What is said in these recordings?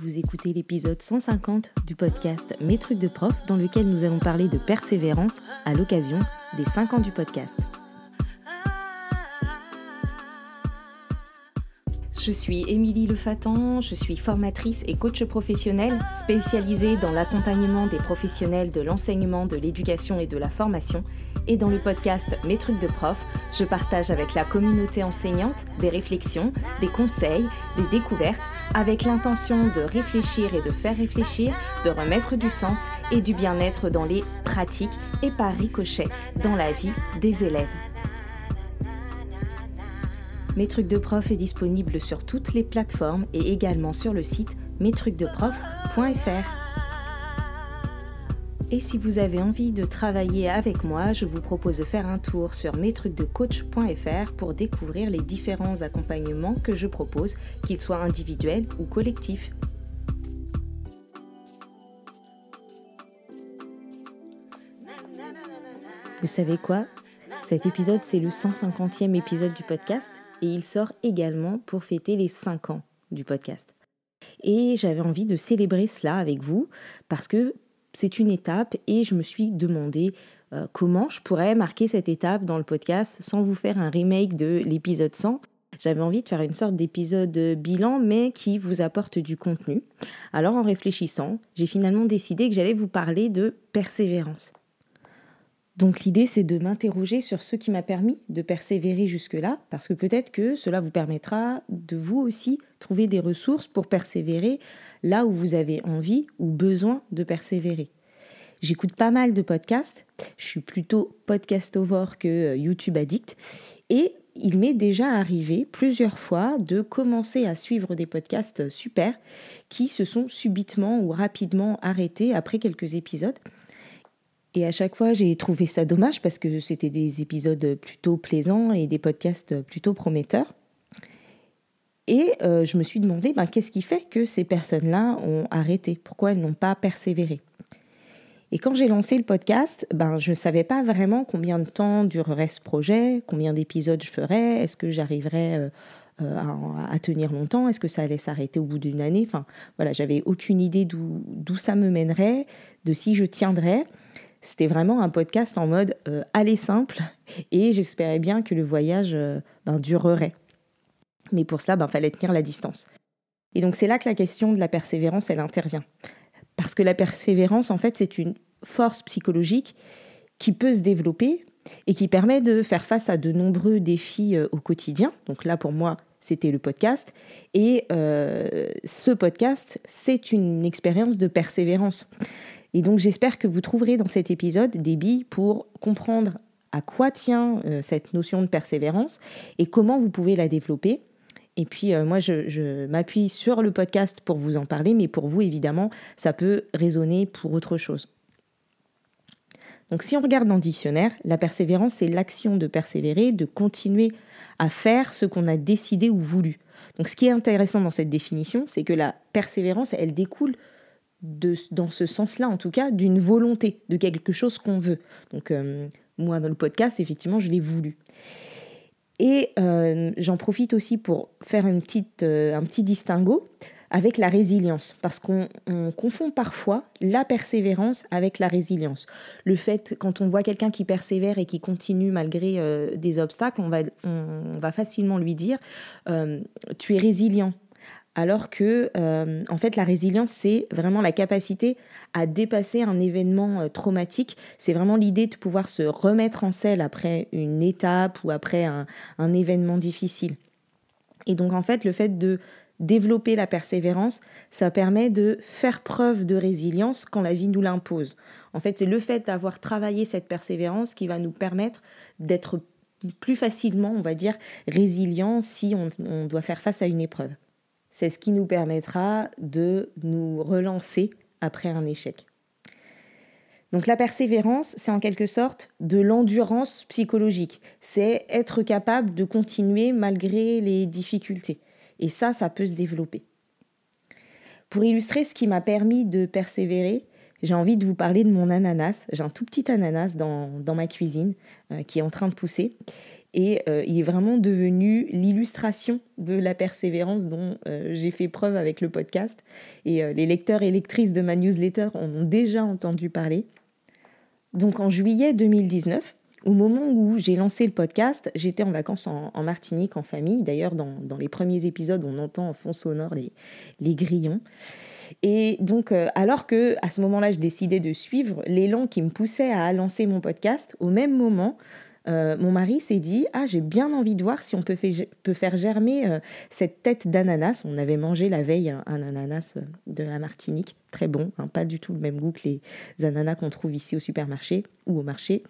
vous écoutez l'épisode 150 du podcast Mes trucs de prof, dans lequel nous allons parler de persévérance à l'occasion des 5 ans du podcast. Je suis Émilie Lefatan, je suis formatrice et coach professionnelle spécialisée dans l'accompagnement des professionnels de l'enseignement, de l'éducation et de la formation. Et dans le podcast Mes trucs de prof, je partage avec la communauté enseignante des réflexions, des conseils, des découvertes, avec l'intention de réfléchir et de faire réfléchir, de remettre du sens et du bien-être dans les pratiques et par ricochet dans la vie des élèves. Mes trucs de prof est disponible sur toutes les plateformes et également sur le site mestrucsdeprof.fr. Et si vous avez envie de travailler avec moi, je vous propose de faire un tour sur mestrucsdecoach.fr pour découvrir les différents accompagnements que je propose, qu'ils soient individuels ou collectifs. Vous savez quoi ? Cet épisode, c'est le 150e épisode du podcast et il sort également pour fêter les 5 ans du podcast. Et j'avais envie de célébrer cela avec vous parce que c'est une étape et je me suis demandé comment je pourrais marquer cette étape dans le podcast sans vous faire un remake de l'épisode 100. J'avais envie de faire une sorte d'épisode bilan mais qui vous apporte du contenu. Alors en réfléchissant, j'ai finalement décidé que j'allais vous parler de persévérance. Donc l'idée, c'est de m'interroger sur ce qui m'a permis de persévérer jusque-là, parce que peut-être que cela vous permettra de vous aussi trouver des ressources pour persévérer là où vous avez envie ou besoin de persévérer. J'écoute pas mal de podcasts, je suis plutôt podcastovore que YouTube addict, et il m'est déjà arrivé plusieurs fois de commencer à suivre des podcasts super qui se sont subitement ou rapidement arrêtés après quelques épisodes. Et à chaque fois, j'ai trouvé ça dommage parce que c'était des épisodes plutôt plaisants et des podcasts plutôt prometteurs. Et je me suis demandé, qu'est-ce qui fait que ces personnes-là ont arrêté ? Pourquoi elles n'ont pas persévéré ? Et quand j'ai lancé le podcast, je ne savais pas vraiment combien de temps durerait ce projet, combien d'épisodes je ferais, est-ce que j'arriverais à tenir longtemps, est-ce que ça allait s'arrêter au bout d'une année ? Enfin, voilà, j'avais aucune idée d'où ça me mènerait, de si je tiendrais. C'était vraiment un podcast en mode aller simple et j'espérais bien que le voyage durerait. Mais pour cela, fallait tenir la distance. Et donc c'est là que la question de la persévérance, elle intervient. Parce que la persévérance, en fait, c'est une force psychologique qui peut se développer et qui permet de faire face à de nombreux défis au quotidien. Donc là, pour moi, c'était le podcast. Et ce podcast, c'est une expérience de persévérance. Et donc j'espère que vous trouverez dans cet épisode des billes pour comprendre à quoi tient cette notion de persévérance et comment vous pouvez la développer. Et puis moi je m'appuie sur le podcast pour vous en parler, mais pour vous évidemment ça peut résonner pour autre chose. Donc si on regarde dans le dictionnaire, la persévérance c'est l'action de persévérer, de continuer à faire ce qu'on a décidé ou voulu. Donc ce qui est intéressant dans cette définition, c'est que la persévérance elle découle dans ce sens-là, en tout cas, d'une volonté, de quelque chose qu'on veut. Donc, moi, dans le podcast, effectivement, je l'ai voulu. Et j'en profite aussi pour faire un petit distinguo avec la résilience, parce qu'on confond parfois la persévérance avec la résilience. Le fait, quand on voit quelqu'un qui persévère et qui continue malgré des obstacles, on va facilement lui dire « tu es résilient ». Alors que, en fait, la résilience, c'est vraiment la capacité à dépasser un événement traumatique. C'est vraiment l'idée de pouvoir se remettre en selle après une étape ou après un événement difficile. Et donc, en fait, le fait de développer la persévérance, ça permet de faire preuve de résilience quand la vie nous l'impose. En fait, c'est le fait d'avoir travaillé cette persévérance qui va nous permettre d'être plus facilement, on va dire, résilient si on doit faire face à une épreuve. C'est ce qui nous permettra de nous relancer après un échec. Donc la persévérance, c'est en quelque sorte de l'endurance psychologique. C'est être capable de continuer malgré les difficultés. Et ça peut se développer. Pour illustrer ce qui m'a permis de persévérer, j'ai envie de vous parler de mon ananas. J'ai un tout petit ananas dans ma cuisine qui est en train de pousser. Et il est vraiment devenu l'illustration de la persévérance dont j'ai fait preuve avec le podcast. Et les lecteurs et lectrices de ma newsletter en ont déjà entendu parler. Donc en juillet 2019, au moment où j'ai lancé le podcast, j'étais en vacances en Martinique, en famille. D'ailleurs, dans les premiers épisodes, on entend en fond sonore les grillons. Et donc, alors que à ce moment-là, je décidais de suivre l'élan qui me poussait à lancer mon podcast, au même moment, mon mari s'est dit « Ah, j'ai bien envie de voir si on peut faire germer cette tête d'ananas. » On avait mangé la veille un ananas de la Martinique, très bon, hein, pas du tout le même goût que les ananas qu'on trouve ici au supermarché ou au marché.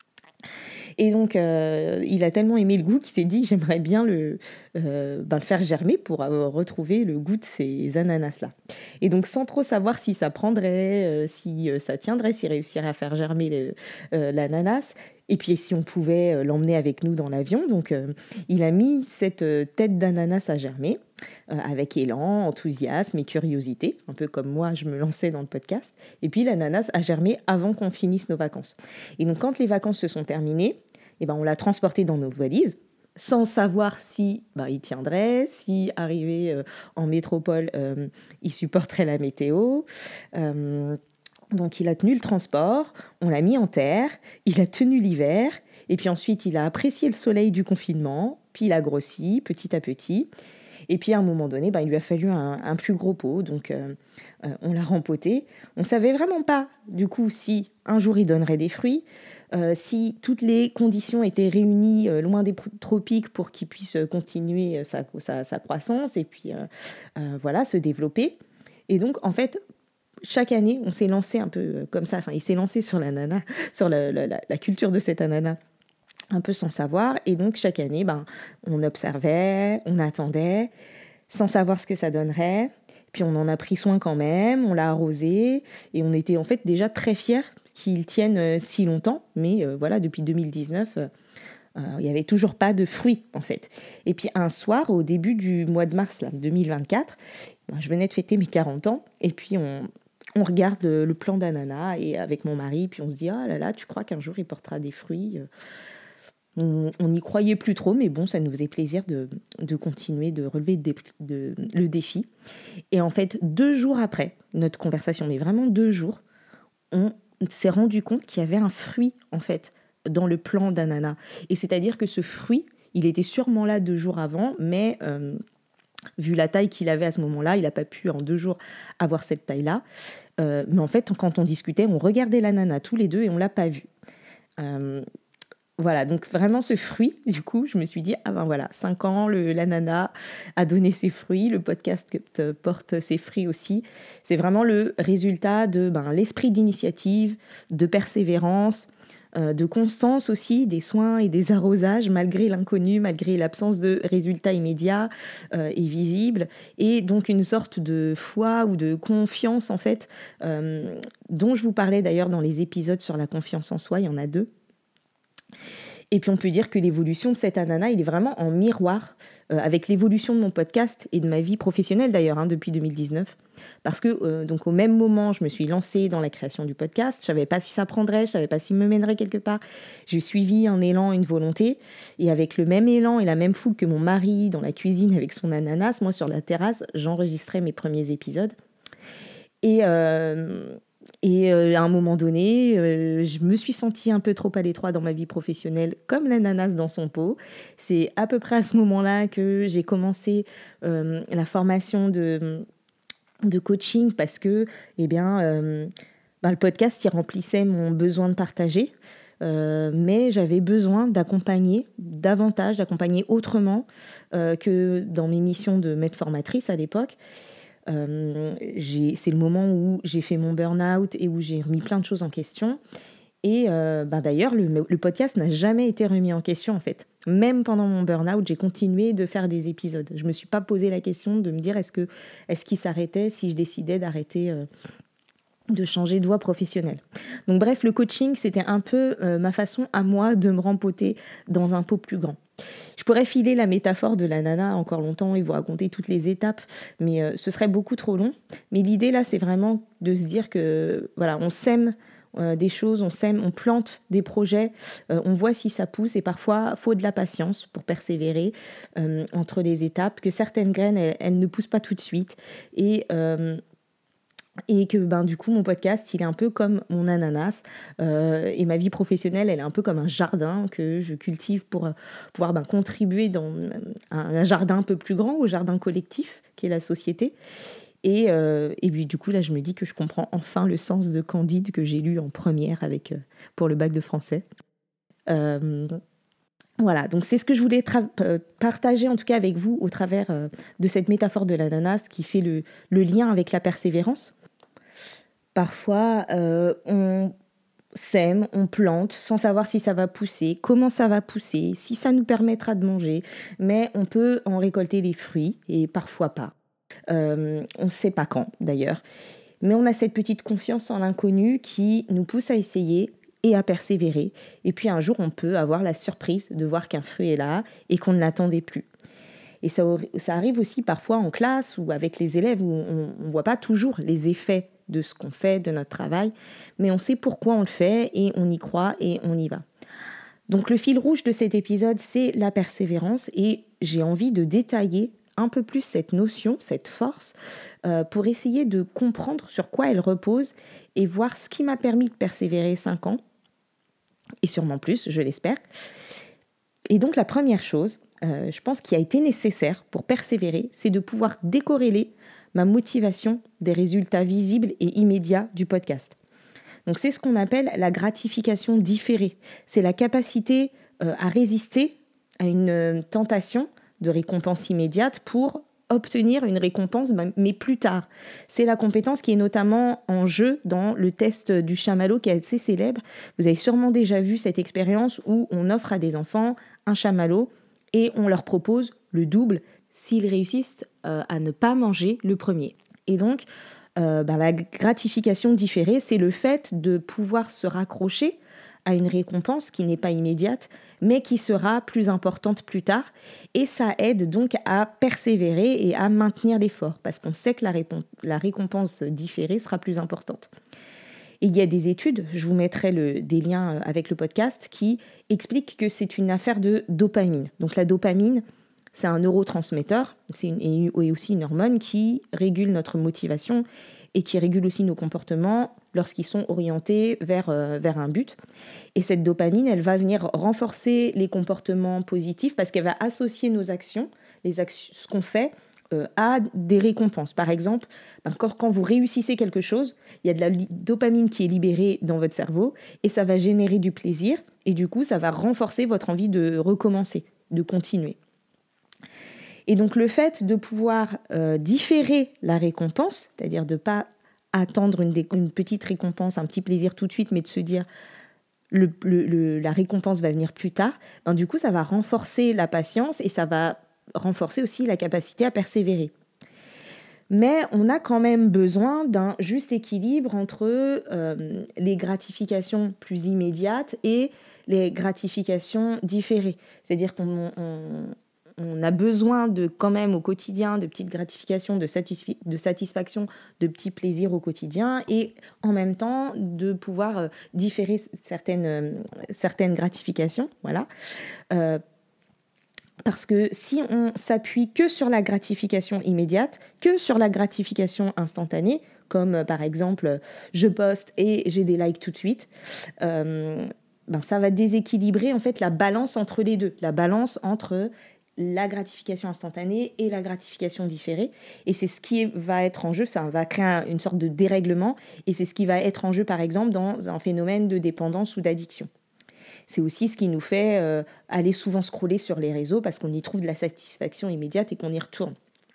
Et donc, il a tellement aimé le goût qu'il s'est dit « J'aimerais bien le faire germer pour retrouver le goût de ces ananas-là. » Et donc, sans trop savoir si ça prendrait, si ça tiendrait, s'il réussirait à faire germer l'ananas, et puis si on pouvait l'emmener avec nous dans l'avion. Donc, il a mis cette tête d'ananas à germer avec élan, enthousiasme et curiosité, un peu comme moi, je me lançais dans le podcast. Et puis, l'ananas a germé avant qu'on finisse nos vacances. Et donc, quand les vacances se sont terminées, on l'a transporté dans nos valises, sans savoir si il tiendrait, si arrivé en métropole, il supporterait la météo. Donc, il a tenu le transport, on l'a mis en terre, il a tenu l'hiver, et puis ensuite, il a apprécié le soleil du confinement, puis il a grossi petit à petit. Et puis, à un moment donné, il lui a fallu un plus gros pot, donc on l'a rempoté. On ne savait vraiment pas, du coup, si un jour il donnerait des fruits, si toutes les conditions étaient réunies loin des tropiques pour qu'il puisse continuer sa croissance et puis se développer. Et donc, en fait, chaque année, on s'est lancé un peu comme ça. Enfin, il s'est lancé sur l'ananas, sur la culture de cet ananas, un peu sans savoir. Et donc, chaque année, on observait, on attendait, sans savoir ce que ça donnerait. Puis, on en a pris soin quand même, on l'a arrosé. Et on était en fait déjà très fiers qu'il tienne si longtemps. Mais depuis 2019, il n'y avait toujours pas de fruits, en fait. Et puis, un soir, au début du mois de mars 2024, je venais de fêter mes 40 ans. Et puis, on regarde le plant d'ananas et avec mon mari, puis on se dit « Ah là là, tu crois qu'un jour il portera des fruits ?» On n'y croyait plus trop, mais bon, ça nous faisait plaisir de continuer de relever le défi. Et en fait, 2 jours après notre conversation, mais vraiment 2 jours, on s'est rendu compte qu'il y avait un fruit, en fait, dans le plant d'ananas. Et c'est-à-dire que ce fruit, il était sûrement là 2 jours avant, mais vu la taille qu'il avait à ce moment-là, il n'a pas pu en 2 jours avoir cette taille-là. Mais en fait, quand on discutait, on regardait l'ananas tous les deux et on ne l'a pas vu. Voilà, donc vraiment ce fruit, du coup, je me suis dit, 5 ans, l'ananas a donné ses fruits, le podcast porte ses fruits aussi. C'est vraiment le résultat de l'esprit d'initiative, de persévérance, de constance aussi, des soins et des arrosages, malgré l'inconnu, malgré l'absence de résultats immédiats et visibles, et donc une sorte de foi ou de confiance, en fait, dont je vous parlais d'ailleurs dans les épisodes sur la confiance en soi, il y en a 2. Et puis on peut dire que l'évolution de cet ananas, il est vraiment en miroir avec l'évolution de mon podcast et de ma vie professionnelle d'ailleurs depuis 2019. Parce que donc au même moment, je me suis lancée dans la création du podcast. Je ne savais pas si ça prendrait, je ne savais pas s'il me mènerait quelque part. J'ai suivi un élan, une volonté. Et avec le même élan et la même fougue que mon mari dans la cuisine avec son ananas, moi sur la terrasse, j'enregistrais mes premiers épisodes. Et à un moment donné, je me suis sentie un peu trop à l'étroit dans ma vie professionnelle, comme l'ananas dans son pot. C'est à peu près à ce moment-là que j'ai commencé la formation de coaching parce que le podcast, il remplissait mon besoin de partager. Mais j'avais besoin d'accompagner autrement que dans mes missions de maître formatrice à l'époque. C'est le moment où j'ai fait mon burn-out et où j'ai remis plein de choses en question. Et d'ailleurs, le podcast n'a jamais été remis en question, en fait. Même pendant mon burn-out, j'ai continué de faire des épisodes. Je ne me suis pas posé la question de me dire est-ce qu'il s'arrêtait si je décidais d'arrêter de changer de voie professionnelle. Donc bref, le coaching, c'était un peu ma façon à moi de me rempoter dans un pot plus grand. Je pourrais filer la métaphore de l'ananas encore longtemps et vous raconter toutes les étapes, mais ce serait beaucoup trop long. Mais l'idée là, c'est vraiment de se dire que on sème des choses, on sème, on plante des projets, on voit si ça pousse et parfois, il faut de la patience pour persévérer entre les étapes, que certaines graines, elles ne poussent pas tout de suite et que du coup mon podcast il est un peu comme mon ananas et ma vie professionnelle elle est un peu comme un jardin que je cultive pour pouvoir contribuer dans un jardin un peu plus grand, au jardin collectif qui est la société et puis du coup là je me dis que je comprends enfin le sens de Candide que j'ai lu en première pour le bac de français. Voilà, donc c'est ce que je voulais partager en tout cas avec vous au travers de cette métaphore de l'ananas qui fait le lien avec la persévérance. Parfois, on sème, on plante sans savoir si ça va pousser, comment ça va pousser, si ça nous permettra de manger, mais on peut en récolter les fruits et parfois pas. On ne sait pas quand d'ailleurs, mais on a cette petite confiance en l'inconnu qui nous pousse à essayer et à persévérer. Et puis un jour, on peut avoir la surprise de voir qu'un fruit est là et qu'on ne l'attendait plus. Et ça arrive aussi parfois en classe ou avec les élèves où on ne voit pas toujours les effets de ce qu'on fait, de notre travail, mais on sait pourquoi on le fait et on y croit et on y va. Donc le fil rouge de cet épisode, c'est la persévérance et j'ai envie de détailler un peu plus cette notion, cette force, pour essayer de comprendre sur quoi elle repose et voir ce qui m'a permis de persévérer 5 ans, et sûrement plus, je l'espère. Et donc la première chose, je pense qui a été nécessaire pour persévérer, c'est de pouvoir décorréler ma motivation des résultats visibles et immédiats du podcast. Donc c'est ce qu'on appelle la gratification différée. C'est la capacité à résister à une tentation de récompense immédiate pour obtenir une récompense, mais plus tard. C'est la compétence qui est notamment en jeu dans le test du chamallow qui est assez célèbre. Vous avez sûrement déjà vu cette expérience où on offre à des enfants un chamallow et on leur propose le double s'ils réussissent à ne pas manger le premier. Et donc, la gratification différée, c'est le fait de pouvoir se raccrocher à une récompense qui n'est pas immédiate, mais qui sera plus importante plus tard. Et ça aide donc à persévérer et à maintenir l'effort, parce qu'on sait que la récompense différée sera plus importante. Et il y a des études, je vous mettrai des liens avec le podcast, qui expliquent que c'est une affaire de dopamine. Donc la dopamine, c'est un neurotransmetteur et aussi une hormone qui régule notre motivation et qui régule aussi nos comportements lorsqu'ils sont orientés vers un but. Et cette dopamine, elle va venir renforcer les comportements positifs parce qu'elle va associer nos actions, ce qu'on fait, à des récompenses. Par exemple, quand vous réussissez quelque chose, il y a de la dopamine qui est libérée dans votre cerveau et ça va générer du plaisir et du coup, ça va renforcer votre envie de recommencer, de continuer. Et donc le fait de pouvoir différer la récompense, c'est-à-dire de ne pas attendre une petite récompense, un petit plaisir tout de suite, mais de se dire la récompense va venir plus tard, du coup ça va renforcer la patience et ça va renforcer aussi la capacité à persévérer. Mais on a quand même besoin d'un juste équilibre entre les gratifications plus immédiates et les gratifications différées. C'est-à-dire qu'on a besoin quand même au quotidien de petites gratifications, de satisfaction, de petits plaisirs au quotidien et en même temps de pouvoir différer certaines gratifications. Voilà. Parce que si on s'appuie que sur la gratification immédiate, que sur la gratification instantanée, comme par exemple je poste et j'ai des likes tout de suite, ça va déséquilibrer en fait la balance entre les deux, la balance entre la gratification instantanée et la gratification différée. Et c'est ce qui va être en jeu, ça va créer une sorte de dérèglement, et c'est ce qui va être en jeu par exemple dans un phénomène de dépendance ou d'addiction. C'est aussi ce qui nous fait aller souvent scroller sur les réseaux parce qu'on y trouve de la satisfaction immédiate et qu'on y retourne.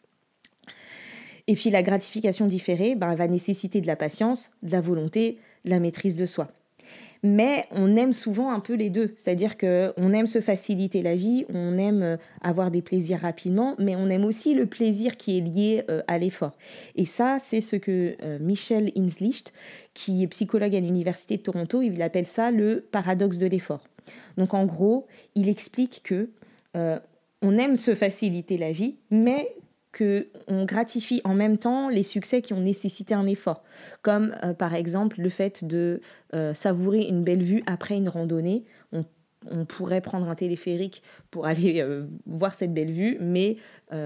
Et puis la gratification différée va nécessiter de la patience, de la volonté, de la maîtrise de soi. Mais on aime souvent un peu les deux, c'est-à-dire qu'on aime se faciliter la vie, on aime avoir des plaisirs rapidement, mais on aime aussi le plaisir qui est lié à l'effort. Et ça, c'est ce que Michel Hinslicht, qui est psychologue à l'Université de Toronto, il appelle ça le paradoxe de l'effort. Donc en gros, il explique que on aime se faciliter la vie, mais qu'on gratifie en même temps les succès qui ont nécessité un effort. Comme par exemple le fait de savourer une belle vue après une randonnée. On pourrait prendre un téléphérique pour aller voir cette belle vue, mais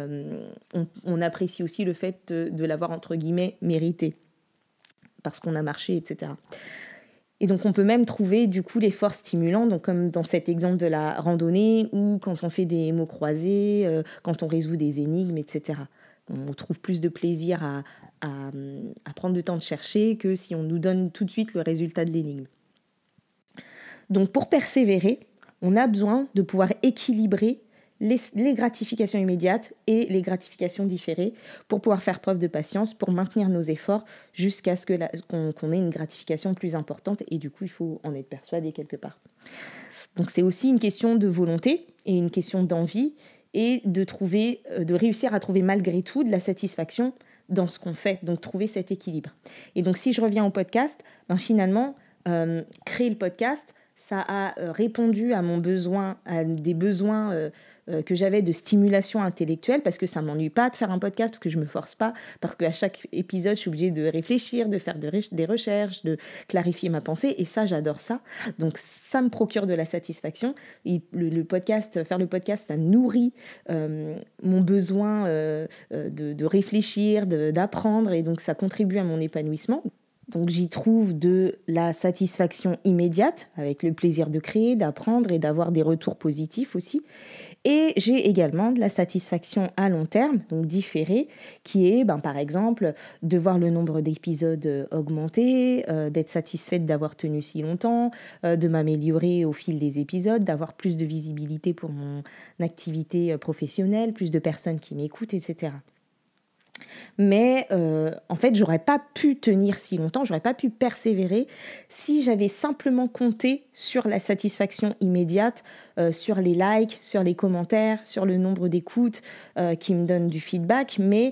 on apprécie aussi le fait de l'avoir, entre guillemets, mérité, parce qu'on a marché, etc. Et donc, on peut même trouver, du coup, l'effort stimulant, donc comme dans cet exemple de la randonnée, ou quand on fait des mots croisés, quand on résout des énigmes, etc. On trouve plus de plaisir à prendre le temps de chercher que si on nous donne tout de suite le résultat de l'énigme. Donc, pour persévérer, on a besoin de pouvoir équilibrer les gratifications immédiates et les gratifications différées pour pouvoir faire preuve de patience, pour maintenir nos efforts jusqu'à ce qu'on ait une gratification plus importante. Et du coup, il faut en être persuadé quelque part. Donc, c'est aussi une question de volonté et une question d'envie et de réussir à trouver malgré tout de la satisfaction dans ce qu'on fait. Donc, trouver cet équilibre. Et donc, si je reviens au podcast, finalement, créer le podcast, ça a répondu à à des besoins que j'avais de stimulation intellectuelle, parce que ça ne m'ennuie pas de faire un podcast, parce que je ne me force pas, parce qu'à chaque épisode, je suis obligée de réfléchir, de faire des recherches, de clarifier ma pensée, et ça, j'adore ça. Donc, ça me procure de la satisfaction. Et faire le podcast, ça nourrit mon besoin de réfléchir, d'apprendre, et donc ça contribue à mon épanouissement. Donc j'y trouve de la satisfaction immédiate, avec le plaisir de créer, d'apprendre et d'avoir des retours positifs aussi. Et j'ai également de la satisfaction à long terme, donc différée, qui est par exemple de voir le nombre d'épisodes augmenter, d'être satisfaite d'avoir tenu si longtemps, de m'améliorer au fil des épisodes, d'avoir plus de visibilité pour mon activité professionnelle, plus de personnes qui m'écoutent, etc. Mais en fait, j'aurais pas pu tenir si longtemps, j'aurais pas pu persévérer si j'avais simplement compté sur la satisfaction immédiate, sur les likes, sur les commentaires, sur le nombre d'écoutes qui me donnent du feedback, mais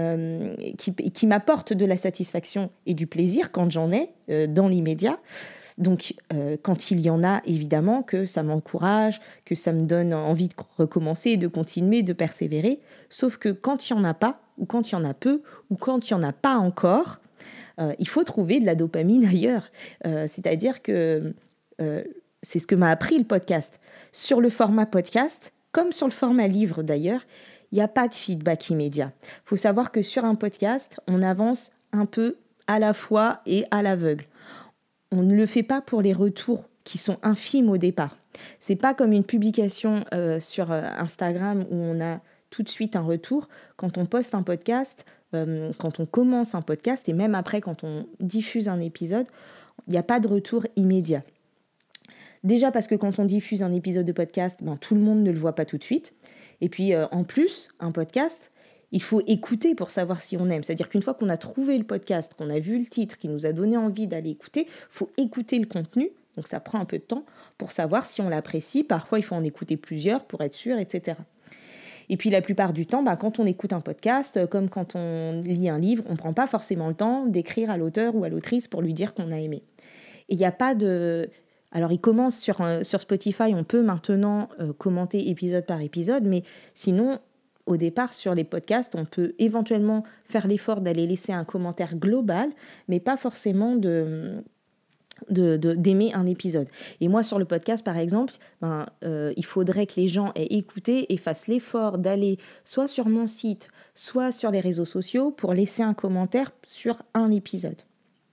qui m'apportent de la satisfaction et du plaisir quand j'en ai dans l'immédiat. Donc, quand il y en a, évidemment, que ça m'encourage, que ça me donne envie de recommencer, de continuer, de persévérer. Sauf que quand il n'y en a pas, ou quand il y en a peu, ou quand il n'y en a pas encore, il faut trouver de la dopamine ailleurs. C'est-à-dire que c'est ce que m'a appris le podcast. Sur le format podcast, comme sur le format livre d'ailleurs, il n'y a pas de feedback immédiat. Il faut savoir que sur un podcast, on avance un peu à la fois et à l'aveugle. On ne le fait pas pour les retours qui sont infimes au départ. C'est pas comme une publication sur Instagram où on a tout de suite un retour. Quand on poste un podcast, quand on commence un podcast et même après quand on diffuse un épisode, il n'y a pas de retour immédiat. Déjà parce que quand on diffuse un épisode de podcast, tout le monde ne le voit pas tout de suite. Et puis en plus, un podcast, il faut écouter pour savoir si on aime. C'est-à-dire qu'une fois qu'on a trouvé le podcast, qu'on a vu le titre, qui nous a donné envie d'aller écouter, il faut écouter le contenu. Donc ça prend un peu de temps pour savoir si on l'apprécie. Parfois, il faut en écouter plusieurs pour être sûr, etc. Et puis la plupart du temps, quand on écoute un podcast, comme quand on lit un livre, on ne prend pas forcément le temps d'écrire à l'auteur ou à l'autrice pour lui dire qu'on a aimé. Et il n'y a pas de... Alors, il commence sur Spotify, on peut maintenant commenter épisode par épisode, mais sinon, au départ, sur les podcasts, on peut éventuellement faire l'effort d'aller laisser un commentaire global, mais pas forcément d'aimer un épisode. Et moi, sur le podcast, par exemple, il faudrait que les gens aient écouté et fassent l'effort d'aller soit sur mon site, soit sur les réseaux sociaux pour laisser un commentaire sur un épisode.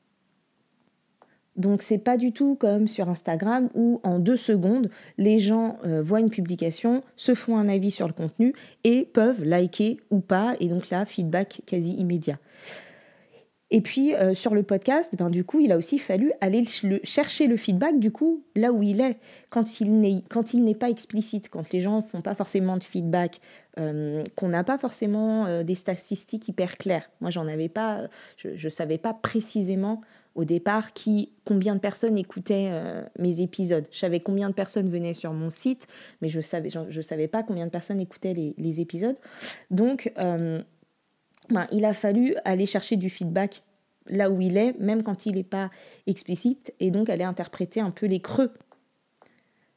Donc, c'est pas du tout comme sur Instagram où en 2 secondes, les gens voient une publication, se font un avis sur le contenu et peuvent liker ou pas. Et donc là, feedback quasi immédiat. Et puis, sur le podcast, du coup, il a aussi fallu aller chercher le feedback, du coup, là où il est, quand il n'est pas explicite, quand les gens ne font pas forcément de feedback, qu'on n'a pas forcément des statistiques hyper claires. Moi, j'en avais pas, je savais pas précisément au départ combien de personnes écoutaient mes épisodes. Je savais combien de personnes venaient sur mon site, mais je savais pas combien de personnes écoutaient les épisodes. Donc, il a fallu aller chercher du feedback là où il est, même quand il n'est pas explicite, et donc aller interpréter un peu les creux.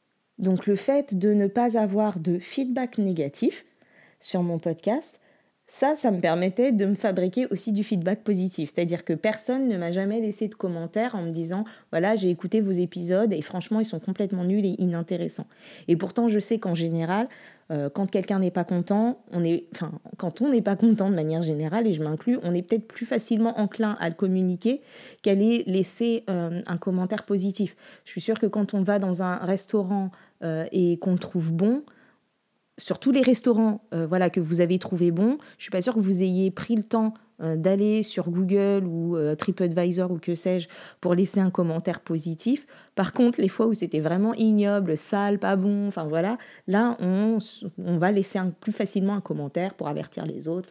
Donc le fait de ne pas avoir de feedback négatif sur mon podcast, Ça me permettait de me fabriquer aussi du feedback positif. C'est-à-dire que personne ne m'a jamais laissé de commentaire en me disant « Voilà, j'ai écouté vos épisodes et franchement, ils sont complètement nuls et inintéressants. » Et pourtant, je sais qu'en général, quand quelqu'un n'est pas content, quand on n'est pas content de manière générale, et je m'inclus, on est peut-être plus facilement enclin à le communiquer qu'à aller laisser un commentaire positif. Je suis sûre que quand on va dans un restaurant et qu'on le trouve bon, sur tous les restaurants que vous avez trouvé bons, je ne suis pas sûre que vous ayez pris le temps d'aller sur Google ou TripAdvisor ou que sais-je pour laisser un commentaire positif. Par contre, les fois où c'était vraiment ignoble, sale, pas bon, là, on va laisser plus facilement un commentaire pour avertir les autres,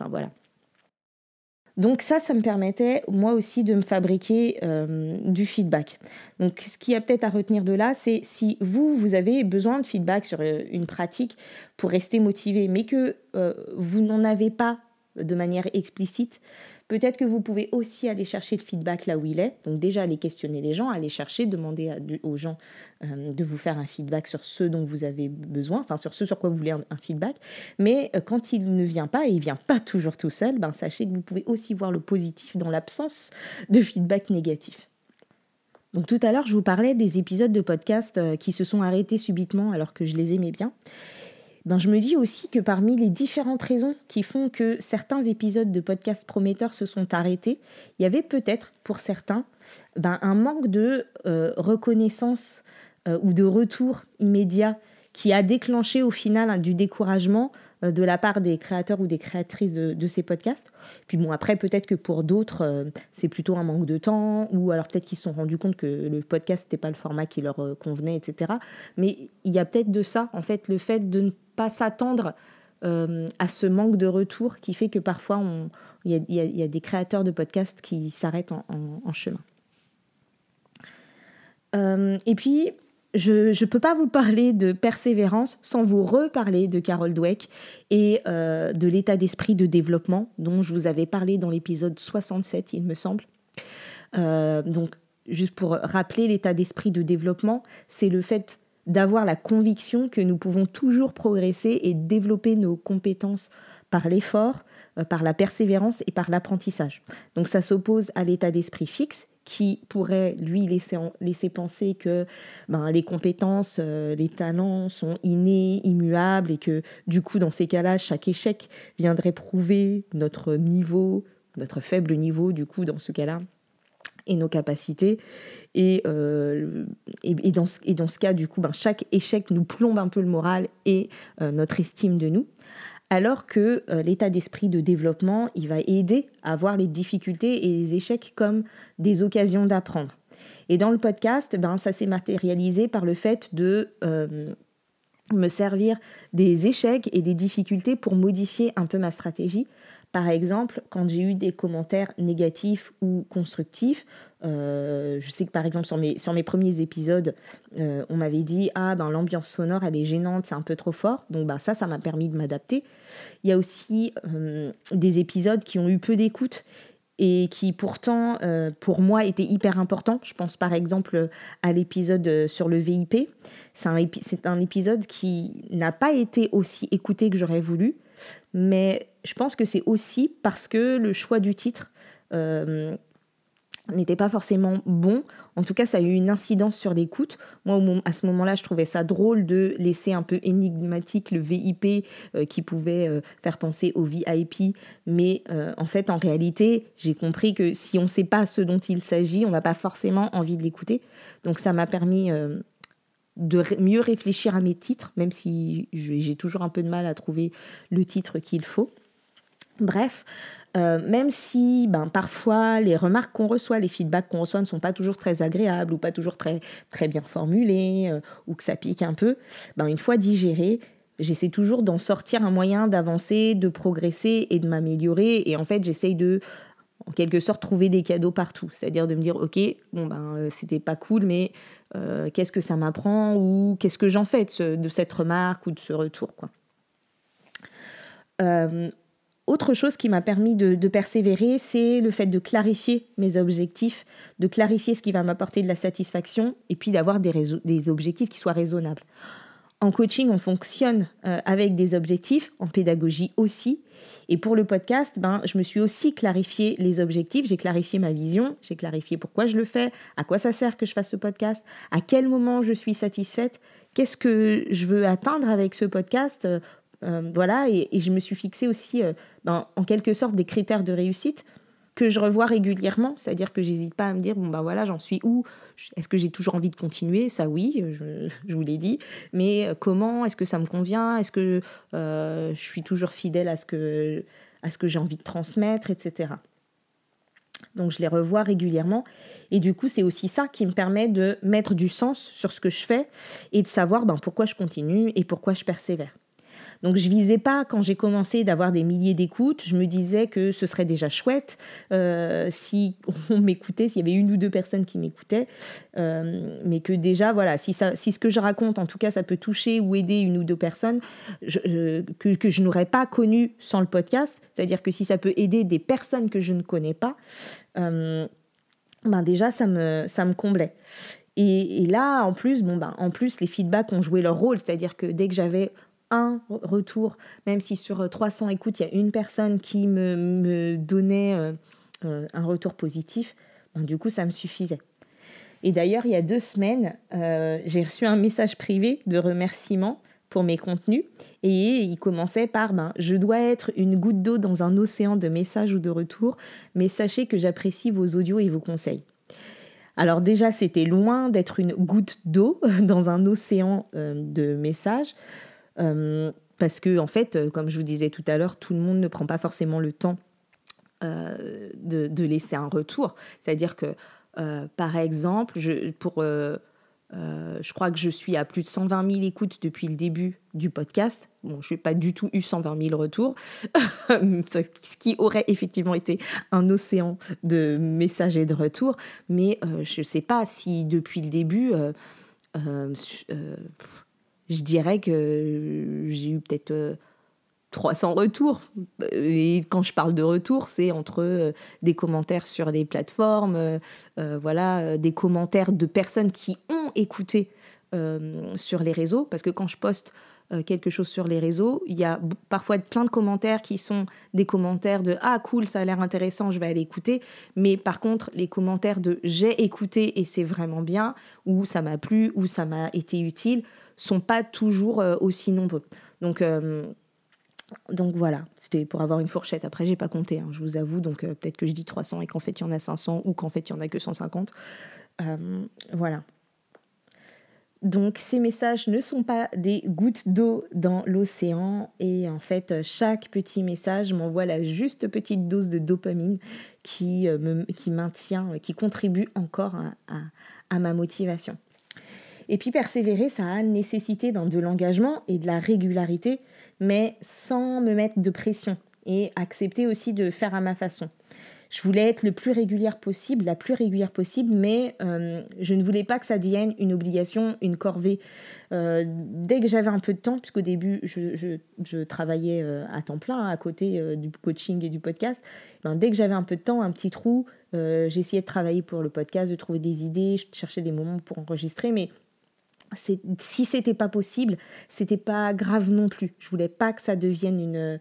Donc ça me permettait moi aussi de me fabriquer du feedback. Donc ce qu'il y a peut-être à retenir de là, c'est si vous avez besoin de feedback sur une pratique pour rester motivé, mais que vous n'en avez pas de manière explicite, peut-être que vous pouvez aussi aller chercher le feedback là où il est. Donc déjà, aller questionner les gens, aller chercher, demander aux gens de vous faire un feedback sur ce dont vous avez besoin, sur ce sur quoi vous voulez un feedback. Mais quand il ne vient pas, et il ne vient pas toujours tout seul, sachez que vous pouvez aussi voir le positif dans l'absence de feedback négatif. Donc tout à l'heure, je vous parlais des épisodes de podcast qui se sont arrêtés subitement alors que je les aimais bien. Je me dis aussi que parmi les différentes raisons qui font que certains épisodes de podcasts prometteurs se sont arrêtés, il y avait peut-être pour certains un manque de reconnaissance ou de retour immédiat qui a déclenché au final du découragement de la part des créateurs ou des créatrices de ces podcasts. Puis après, peut-être que pour d'autres, c'est plutôt un manque de temps, ou alors peut-être qu'ils se sont rendus compte que le podcast n'était pas le format qui leur convenait, etc. Mais il y a peut-être de ça, en fait, le fait de ne pas s'attendre à ce manque de retour qui fait que parfois, il y a des créateurs de podcasts qui s'arrêtent en chemin. Et puis, je ne peux pas vous parler de persévérance sans vous reparler de Carol Dweck et de l'état d'esprit de développement dont je vous avais parlé dans l'épisode 67, il me semble. Donc, juste pour rappeler, l'état d'esprit de développement, c'est le fait d'avoir la conviction que nous pouvons toujours progresser et développer nos compétences par l'effort, par la persévérance et par l'apprentissage. Donc ça s'oppose à l'état d'esprit fixe qui pourrait lui laisser penser que les compétences, les talents sont innés, immuables et que du coup dans ces cas-là, chaque échec viendrait prouver notre niveau, notre faible niveau du coup dans ce cas-là et nos capacités. Et dans ce cas, du coup, chaque échec nous plombe un peu le moral et notre estime de nous. Alors que l'état d'esprit de développement, il va aider à voir les difficultés et les échecs comme des occasions d'apprendre. Et dans le podcast, ça s'est matérialisé par le fait de me servir des échecs et des difficultés pour modifier un peu ma stratégie. Par exemple, quand j'ai eu des commentaires négatifs ou constructifs, je sais que par exemple sur mes premiers épisodes, on m'avait dit « Ah, l'ambiance sonore, elle est gênante, c'est un peu trop fort. » Donc ça m'a permis de m'adapter. Il y a aussi des épisodes qui ont eu peu d'écoute et qui pourtant, pour moi, étaient hyper importants. Je pense par exemple à l'épisode sur le VIP. C'est un épisode qui n'a pas été aussi écouté que j'aurais voulu, mais je pense que c'est aussi parce que le choix du titre n'était pas forcément bon. En tout cas, ça a eu une incidence sur l'écoute. Moi, à ce moment-là, je trouvais ça drôle de laisser un peu énigmatique le VIP qui pouvait faire penser au VIP. Mais en fait, en réalité, j'ai compris que si on ne sait pas ce dont il s'agit, on n'a pas forcément envie de l'écouter. Donc, ça m'a permis de mieux réfléchir à mes titres, même si j'ai toujours un peu de mal à trouver le titre qu'il faut. Bref, même si parfois les remarques qu'on reçoit, les feedbacks qu'on reçoit ne sont pas toujours très agréables ou pas toujours très, très bien formulés ou que ça pique un peu, une fois digéré, j'essaie toujours d'en sortir un moyen d'avancer, de progresser et de m'améliorer. Et en fait, j'essaye de, en quelque sorte, trouver des cadeaux partout. C'est-à-dire de me dire, ok, c'était pas cool, mais qu'est-ce que ça m'apprend ou qu'est-ce que j'en fais de cette remarque ou de ce retour, quoi. Autre chose qui m'a permis de persévérer, c'est le fait de clarifier mes objectifs, de clarifier ce qui va m'apporter de la satisfaction et puis d'avoir des objectifs qui soient raisonnables. En coaching, on fonctionne avec des objectifs, en pédagogie aussi. Et pour le podcast, je me suis aussi clarifié les objectifs, j'ai clarifié ma vision, j'ai clarifié pourquoi je le fais, à quoi ça sert que je fasse ce podcast, à quel moment je suis satisfaite, qu'est-ce que je veux atteindre avec ce podcast, voilà. Et je me suis fixé aussi, en quelque sorte, des critères de réussite que je revois régulièrement, c'est-à-dire que j'hésite pas à me dire, voilà, j'en suis où ? Est-ce que j'ai toujours envie de continuer ? Ça oui, je vous l'ai dit, mais comment ? Est-ce que ça me convient ? Est-ce que je suis toujours fidèle à ce que j'ai envie de transmettre, etc. Donc je les revois régulièrement, et du coup c'est aussi ça qui me permet de mettre du sens sur ce que je fais et de savoir pourquoi je continue et pourquoi je persévère. Donc je visais pas, quand j'ai commencé, d'avoir des milliers d'écoutes. Je me disais que ce serait déjà chouette si on m'écoutait, s'il y avait 1 ou 2 personnes qui m'écoutaient, mais que déjà, voilà, si ce que je raconte, en tout cas, ça peut toucher ou aider 1 ou 2 personnes que je n'aurais pas connues sans le podcast, c'est-à-dire que si ça peut aider des personnes que je ne connais pas, déjà ça me comblait. Et là, en plus, les feedbacks ont joué leur rôle, c'est-à-dire que dès que j'avais un retour, même si sur 300 écoutes, il y a 1 personne qui me donnait un retour positif, du coup, ça me suffisait. Et d'ailleurs, il y a 2 semaines, j'ai reçu un message privé de remerciement pour mes contenus, et il commençait par « Je dois être une goutte d'eau dans un océan de messages ou de retours, mais sachez que j'apprécie vos audios et vos conseils. » Alors déjà, c'était loin d'être une goutte d'eau dans un océan de messages, parce que, en fait, comme je vous disais tout à l'heure, tout le monde ne prend pas forcément le temps de laisser un retour. C'est-à-dire que, par exemple, je crois que je suis à plus de 120 000 écoutes depuis le début du podcast. Bon, je n'ai pas du tout eu 120 000 retours, ce qui aurait effectivement été un océan de messages et de retours. Mais je ne sais pas si depuis le début... je dirais que j'ai eu peut-être 300 retours. Et quand je parle de retours, c'est entre des commentaires sur les plateformes, des commentaires de personnes qui ont écouté sur les réseaux. Parce que quand je poste quelque chose sur les réseaux, il y a parfois plein de commentaires qui sont des commentaires de « Ah, cool, ça a l'air intéressant, je vais aller écouter ». Mais par contre, les commentaires de « J'ai écouté et c'est vraiment bien » ou « Ça m'a plu » ou « Ça m'a été utile » sont pas toujours aussi nombreux. Donc voilà, c'était pour avoir une fourchette. Après, j'ai pas compté, je vous avoue. Donc peut-être que je dis 300 et qu'en fait, il y en a 500 ou qu'en fait, il y en a que 150. Voilà. Donc ces messages ne sont pas des gouttes d'eau dans l'océan, et en fait chaque petit message m'envoie la juste petite dose de dopamine qui maintient, qui contribue encore à ma motivation. Et puis persévérer, ça a nécessité de l'engagement et de la régularité, mais sans me mettre de pression, et accepter aussi de faire à ma façon. Je voulais être la plus régulière possible, mais je ne voulais pas que ça devienne une obligation, une corvée. Dès que j'avais un peu de temps, puisqu'au début, je travaillais à temps plein à côté du coaching et du podcast, dès que j'avais un peu de temps, un petit trou, j'essayais de travailler pour le podcast, de trouver des idées, je cherchais des moments pour enregistrer, mais si c'était pas possible, c'était pas grave non plus. Je voulais pas que ça devienne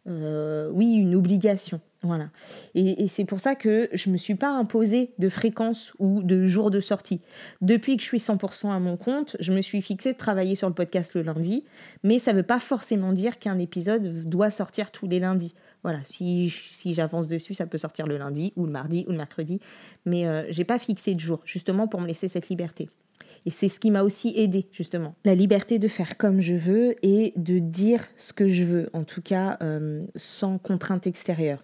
une obligation. Voilà. Et c'est pour ça que je me suis pas imposée de fréquence ou de jour de sortie. Depuis que je suis 100% à mon compte, je me suis fixée de travailler sur le podcast le lundi, mais ça veut pas forcément dire qu'un épisode doit sortir tous les lundis. Voilà, si j'avance dessus, ça peut sortir le lundi ou le mardi ou le mercredi, mais j'ai pas fixé de jour, justement pour me laisser cette liberté. Et c'est ce qui m'a aussi aidée, justement. La liberté de faire comme je veux et de dire ce que je veux, en tout cas sans contrainte extérieure.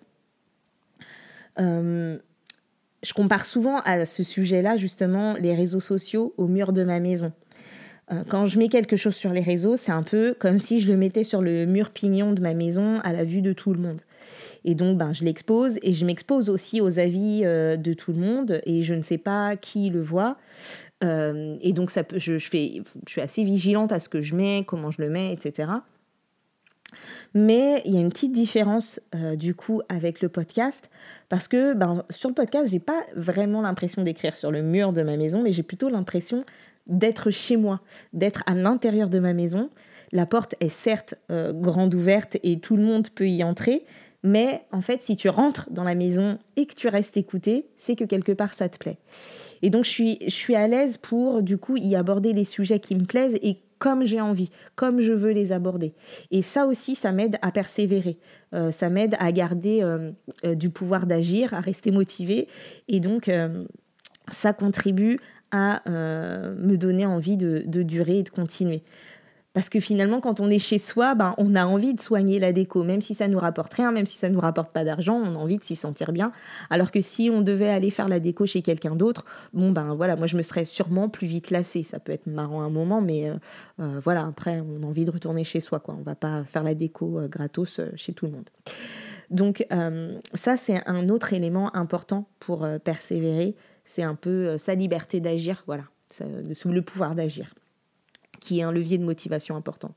Je compare souvent à ce sujet-là, justement, les réseaux sociaux au mur de ma maison. Quand je mets quelque chose sur les réseaux, c'est un peu comme si je le mettais sur le mur pignon de ma maison à la vue de tout le monde. Et donc, je l'expose, et je m'expose aussi aux avis de tout le monde, et je ne sais pas qui le voit. Et donc, je suis assez vigilante à ce que je mets, comment je le mets, etc. Mais il y a une petite différence du coup avec le podcast, parce que sur le podcast, j'ai pas vraiment l'impression d'écrire sur le mur de ma maison, mais j'ai plutôt l'impression d'être chez moi, d'être à l'intérieur de ma maison. La porte est certes grande ouverte et tout le monde peut y entrer, mais en fait, si tu rentres dans la maison et que tu restes écouter, c'est que quelque part ça te plaît. Et donc, je suis à l'aise pour, du coup, y aborder les sujets qui me plaisent et comme j'ai envie, comme je veux les aborder. Et ça aussi, ça m'aide à persévérer. Ça m'aide à garder du pouvoir d'agir, à rester motivée. Et donc, ça contribue à me donner envie de durer et de continuer. Parce que finalement, quand on est chez soi, on a envie de soigner la déco, même si ça nous rapporte rien, même si ça nous rapporte pas d'argent, on a envie de s'y sentir bien. Alors que si on devait aller faire la déco chez quelqu'un d'autre, voilà, moi je me serais sûrement plus vite lassée. Ça peut être marrant un moment, mais voilà, après on a envie de retourner chez soi, quoi. On va pas faire la déco gratos chez tout le monde. Donc ça, c'est un autre élément important pour persévérer. C'est un peu sa liberté d'agir, voilà, le pouvoir d'agir, qui est un levier de motivation important.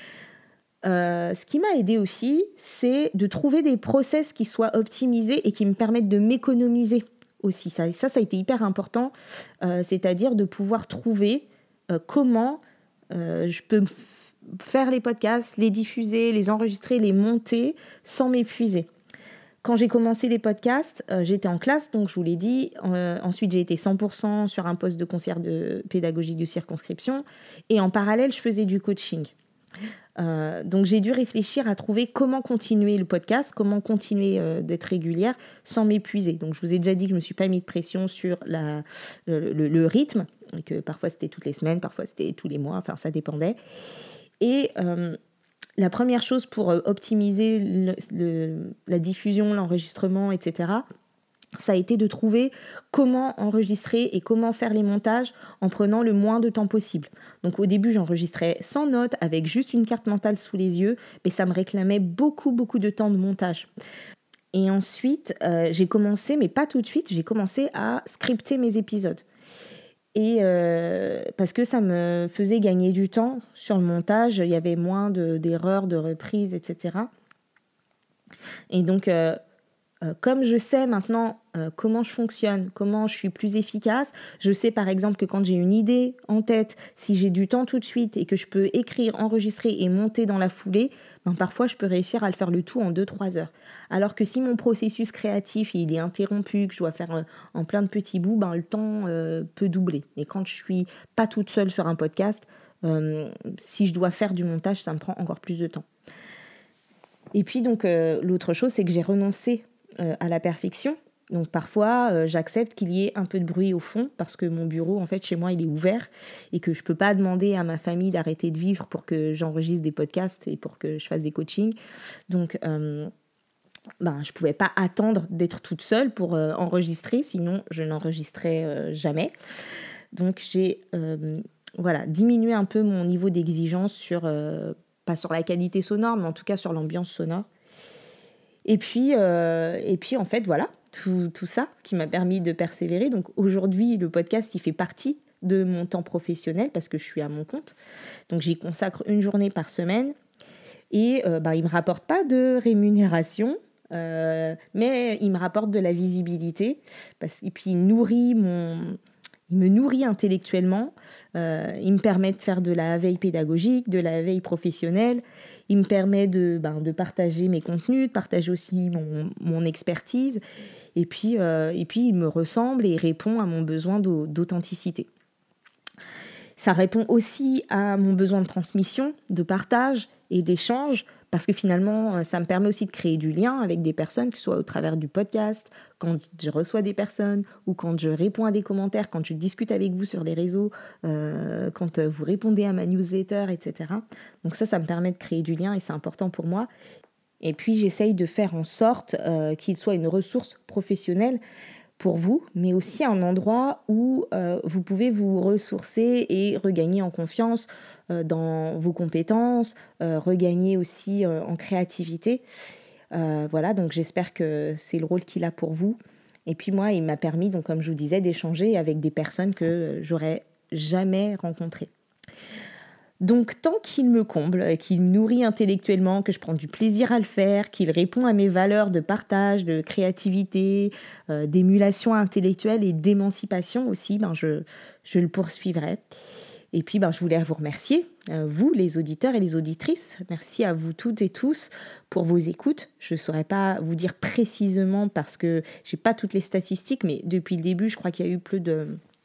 Ce qui m'a aidé aussi, c'est de trouver des process qui soient optimisés et qui me permettent de m'économiser aussi. Ça a été hyper important, c'est-à-dire de pouvoir trouver comment je peux faire les podcasts, les diffuser, les enregistrer, les monter sans m'épuiser. Quand j'ai commencé les podcasts, j'étais en classe, donc je vous l'ai dit. Ensuite, j'ai été 100% sur un poste de conseillère de pédagogie de circonscription. Et en parallèle, je faisais du coaching. Donc, j'ai dû réfléchir à trouver comment continuer le podcast, comment continuer d'être régulière sans m'épuiser. Donc, je vous ai déjà dit que je ne me suis pas mis de pression sur le rythme, et que parfois, c'était toutes les semaines, parfois, c'était tous les mois. Enfin, ça dépendait. Et la première chose pour optimiser la diffusion, l'enregistrement, etc., ça a été de trouver comment enregistrer et comment faire les montages en prenant le moins de temps possible. Donc au début, j'enregistrais sans notes, avec juste une carte mentale sous les yeux, mais ça me réclamait beaucoup, beaucoup de temps de montage. Et ensuite, j'ai commencé, mais pas tout de suite, j'ai commencé à scripter mes épisodes. Et parce que ça me faisait gagner du temps sur le montage, il y avait moins d'erreurs, de reprises, etc. Et donc, comme je sais maintenant comment je fonctionne, comment je suis plus efficace, je sais par exemple que quand j'ai une idée en tête, si j'ai du temps tout de suite et que je peux écrire, enregistrer et monter dans la foulée, parfois je peux réussir à le faire le tout en 2-3 heures. Alors que si mon processus créatif il est interrompu, que je dois faire en plein de petits bouts, le temps peut doubler. Et quand je suis pas toute seule sur un podcast, si je dois faire du montage, ça me prend encore plus de temps. Et puis donc l'autre chose, c'est que j'ai renoncé à la perfection. Donc parfois, j'accepte qu'il y ait un peu de bruit au fond parce que mon bureau, en fait, chez moi, il est ouvert et que je peux pas demander à ma famille d'arrêter de vivre pour que j'enregistre des podcasts et pour que je fasse des coachings. Donc, je pouvais pas attendre d'être toute seule pour enregistrer, sinon je n'enregistrais jamais. Donc j'ai diminué un peu mon niveau d'exigence sur, pas sur la qualité sonore, mais en tout cas sur l'ambiance sonore. Et puis en fait, voilà, tout ça qui m'a permis de persévérer. Donc aujourd'hui, le podcast, il fait partie de mon temps professionnel parce que je suis à mon compte. Donc j'y consacre une journée par semaine. Et il ne me rapporte pas de rémunération, mais il me rapporte de la visibilité. Et puis il me nourrit intellectuellement. Il me permet de faire de la veille pédagogique, de la veille professionnelle. Il me permet de partager mes contenus, de partager aussi mon expertise. Et puis il me ressemble et répond à mon besoin d'authenticité. Ça répond aussi à mon besoin de transmission, de partage et d'échange, parce que finalement, ça me permet aussi de créer du lien avec des personnes, que ce soit au travers du podcast, quand je reçois des personnes, ou quand je réponds à des commentaires, quand je discute avec vous sur les réseaux, quand vous répondez à ma newsletter, etc. Donc ça me permet de créer du lien et c'est important pour moi. Et puis, j'essaye de faire en sorte qu'il soit une ressource professionnelle pour vous, mais aussi un endroit où vous pouvez vous ressourcer et regagner en confiance dans vos compétences, regagner aussi en créativité. Donc j'espère que c'est le rôle qu'il a pour vous. Et puis moi, il m'a permis, donc comme je vous disais, d'échanger avec des personnes que j'aurais jamais rencontrées. Donc tant qu'il me comble, qu'il me nourrit intellectuellement, que je prends du plaisir à le faire, qu'il répond à mes valeurs de partage, de créativité, d'émulation intellectuelle et d'émancipation aussi, je le poursuivrai. Et puis, je voulais vous remercier, vous, les auditeurs et les auditrices. Merci à vous toutes et tous pour vos écoutes. Je ne saurais pas vous dire précisément parce que je n'ai pas toutes les statistiques, mais depuis le début, je crois qu'il y a eu plus de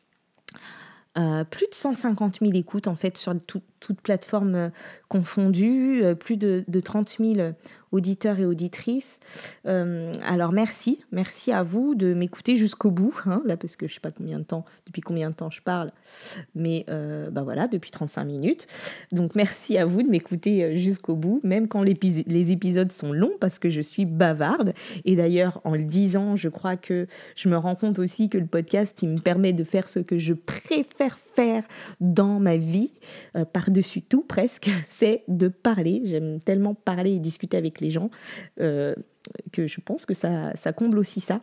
150 000 écoutes en fait sur toutes plateformes confondues, plus de 30 000 auditeurs et auditrices. Alors merci à vous de m'écouter jusqu'au bout, là parce que je ne sais pas depuis combien de temps je parle, mais voilà, depuis 35 minutes. Donc merci à vous de m'écouter jusqu'au bout, même quand les épisodes sont longs parce que je suis bavarde. Et d'ailleurs, en le disant, je crois que je me rends compte aussi que le podcast, il me permet de faire ce que je préfère faire dans ma vie, par-dessus tout presque, c'est de parler. J'aime tellement parler et discuter avec les gens que je pense que ça comble aussi ça.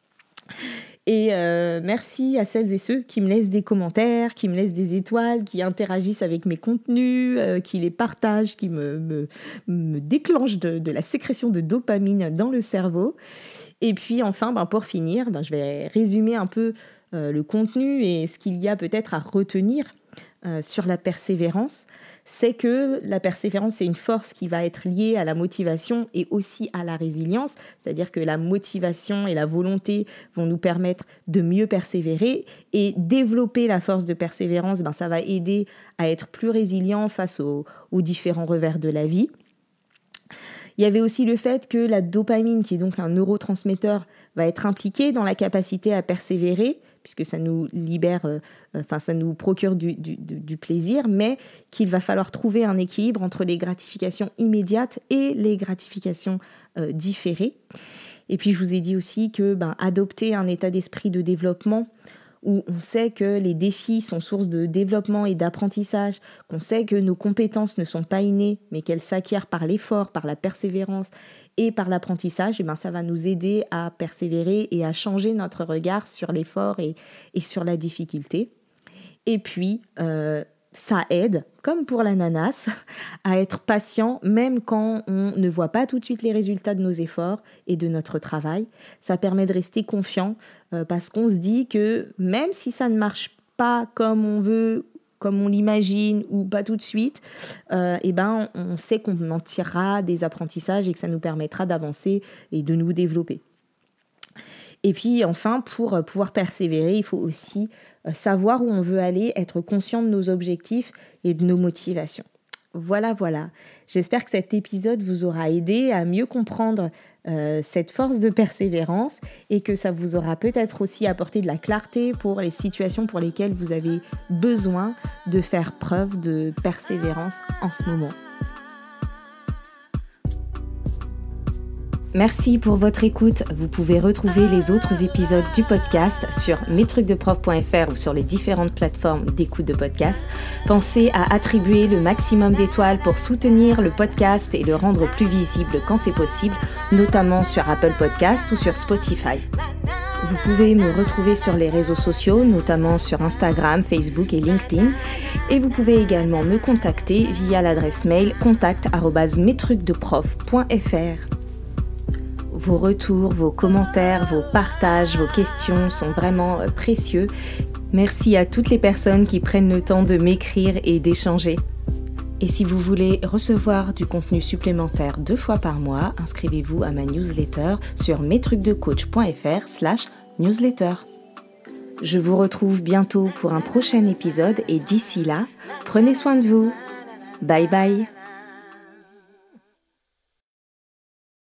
Et merci à celles et ceux qui me laissent des commentaires, qui me laissent des étoiles, qui interagissent avec mes contenus, qui les partagent, qui me déclenchent de la sécrétion de dopamine dans le cerveau. Et puis enfin, pour finir, je vais résumer un peu le contenu et ce qu'il y a peut-être à retenir sur la persévérance. C'est que la persévérance, c'est une force qui va être liée à la motivation et aussi à la résilience. C'est-à-dire que la motivation et la volonté vont nous permettre de mieux persévérer et développer la force de persévérance, ça va aider à être plus résilient face aux différents revers de la vie. Il y avait aussi le fait que la dopamine, qui est donc un neurotransmetteur, va être impliquée dans la capacité à persévérer, puisque ça nous libère, ça nous procure du plaisir, mais qu'il va falloir trouver un équilibre entre les gratifications immédiates et les gratifications différées. Et puis je vous ai dit aussi que adopter un état d'esprit de développement où on sait que les défis sont source de développement et d'apprentissage, qu'on sait que nos compétences ne sont pas innées, mais qu'elles s'acquièrent par l'effort, par la persévérance et par l'apprentissage, ça va nous aider à persévérer et à changer notre regard sur l'effort et sur la difficulté. Et puis, ça aide, comme pour l'ananas, à être patient, même quand on ne voit pas tout de suite les résultats de nos efforts et de notre travail. Ça permet de rester confiant parce qu'on se dit que même si ça ne marche pas comme on veut, comme on l'imagine ou pas tout de suite, on sait qu'on en tirera des apprentissages et que ça nous permettra d'avancer et de nous développer. Et puis enfin, pour pouvoir persévérer, il faut aussi savoir où on veut aller, être conscient de nos objectifs et de nos motivations. Voilà. J'espère que cet épisode vous aura aidé à mieux comprendre cette force de persévérance et que ça vous aura peut-être aussi apporté de la clarté pour les situations pour lesquelles vous avez besoin de faire preuve de persévérance en ce moment. Merci pour votre écoute. Vous pouvez retrouver les autres épisodes du podcast sur mestrucsdeprof.fr ou sur les différentes plateformes d'écoute de podcast. Pensez à attribuer le maximum d'étoiles pour soutenir le podcast et le rendre plus visible quand c'est possible, notamment sur Apple Podcast ou sur Spotify. Vous pouvez me retrouver sur les réseaux sociaux, notamment sur Instagram, Facebook et LinkedIn. Et vous pouvez également me contacter via l'adresse mail contact@mestrucsdeprof.fr. Vos retours, vos commentaires, vos partages, vos questions sont vraiment précieux. Merci à toutes les personnes qui prennent le temps de m'écrire et d'échanger. Et si vous voulez recevoir du contenu supplémentaire 2 fois par mois, inscrivez-vous à ma newsletter sur mestrucsdecoach.fr/newsletter. Je vous retrouve bientôt pour un prochain épisode et d'ici là, prenez soin de vous. Bye bye.